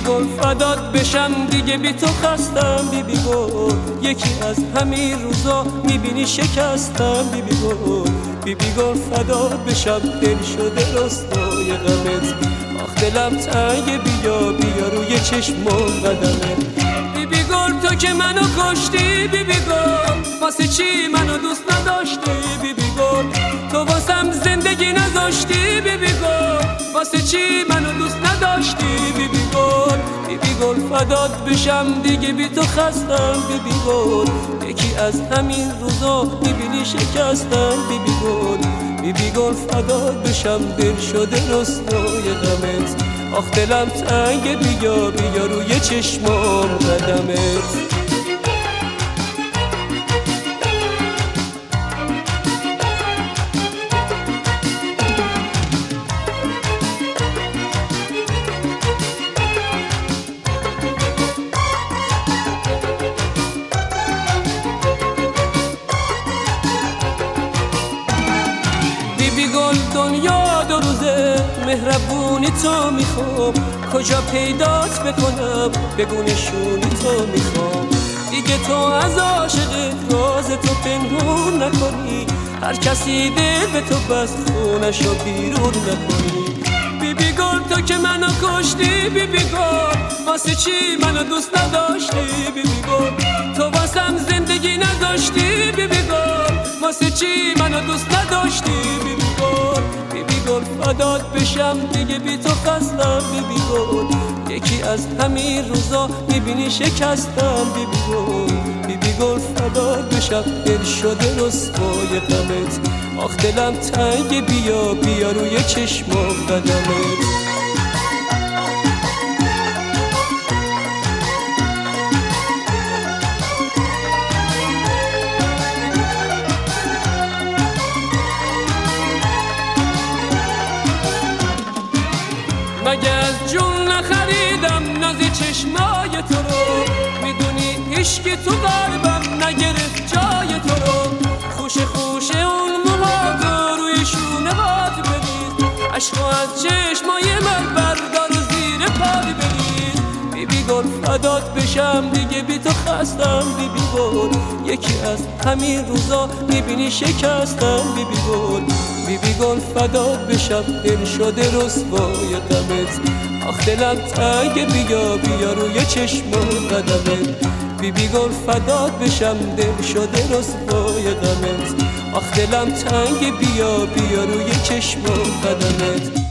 گل فدات بشم دیگه بی تو خستم بیبی گل. یکی از همین روزا میبینی شکستم بیبی گل. بیبی گل فدات بشم دل شده رسوای غمت. آخ دلم تنگ بیا روی چشمم قدمت. بیبی گل تو که منو کشتی بیبی گل، واسه چی منو دوست نداشتی بیبی گل؟ تو واسم زندگی نذاشتی بیبی گل، واسه چی منو دوست نداشتی بیبی گل؟ بیبی گل فدات بشم دیگه بی تو خستم بیبی گل. یکی از همین روزا میبینی شکستم بیبی گل. بیبی گل فدات بشم دل شده رسوای غمت. آخ دلم تنگ بیا روی چشمام قدمت. بیبی گل دنیا دو روزه مهربونی تو میخوام، کجا پیدات بکنم بگو نشونی تو میخوام. دیگه تو از عاشقت راز تو پنهون نکنی، هر کسی دل به تو بست خونشو بیرون نکنی. بیبی گل تو که منو کشتی بیبی گل، واسه چی منو دوست نداشتی بیبی گل؟ تو واسم زندگی نداشتی بیبی گل، واسه چی منو دوست نداشتی بیبی گل؟ بیبی گل فدات بشم دیگه بی تو خستم بیبی گل. یکی از همین روزا میبینی شکستم بیبی گل. بیبی گل فدات بشم دل شده رسوای غمت. آخ دلم تنگ بیا روی چشمام قدمت. مگه از جون نخریدم نازی چشمای تو رو؟ میدونی عشق تو قلبم نگرفت جای تو رو. خوش اون موهاتو روی شونه باد بریز، عشقو از چشمای من بردار و زیر پاد بریز. بیبی گل فدات بشم دیگه بی تو خستم بیبی گل. یکی از همین روزا میبینی شکستم بیبی گل. بیبی گل فدات بشم دل شده رسوای غمت. آخ دلم تنگ بیا روی چشمام قدمت. بیبی گل فدات بشم دل شده رسوای غمت. آخ دلم تنگ بیا روی چشمام قدمت.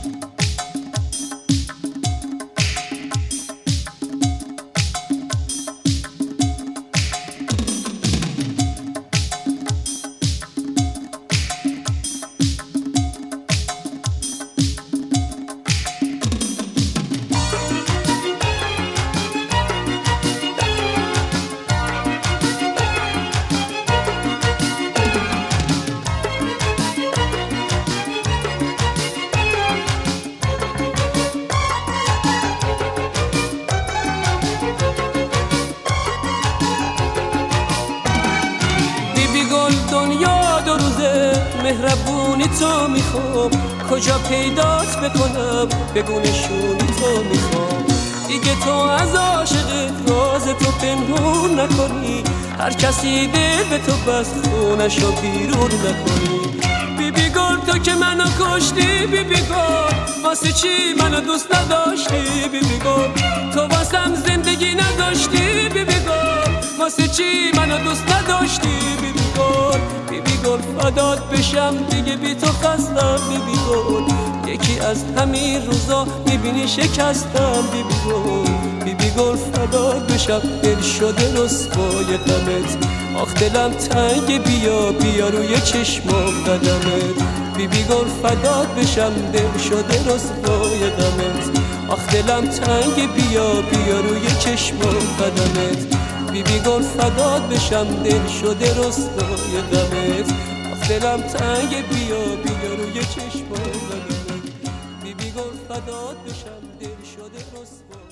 دنیا دو روزه مهربونی تو میخوام، کجا پیدات بکنم بگو نشونی تو میخوام. دیگه تو از عاشقت راز تو پنهون نکنی، هر کسی دل به تو بست خونشو بیرون نکنی. بیبی گل تو که منو کشتی بیبی گل، واسه چی منو دوست نداشتی بیبی گل؟ تو واسم زندگی نداشتی بیبی گل، واسه چی منو دوست نداشتی بیبی گل؟ بیبی گل فدات بشم دیگه بی تو خستم بیبی گل. یکی از همین روزا میبینی شکستم بیبی گل. بیبی گل فدات بشم دل شده رسوای غمت. آخ دلم تنگ بیا روی چشمام قدمت. بیبی گل فدات بشم دل شده رسوای غمت. آخ دلم تنگ بیا روی چشمام قدمت. بیبی گل فدات بشم دل شده رسوای غمت. آخ دلم تنگ بیا روی چشمام قدمت. بیبی گل فدات بشم دل شده رسوای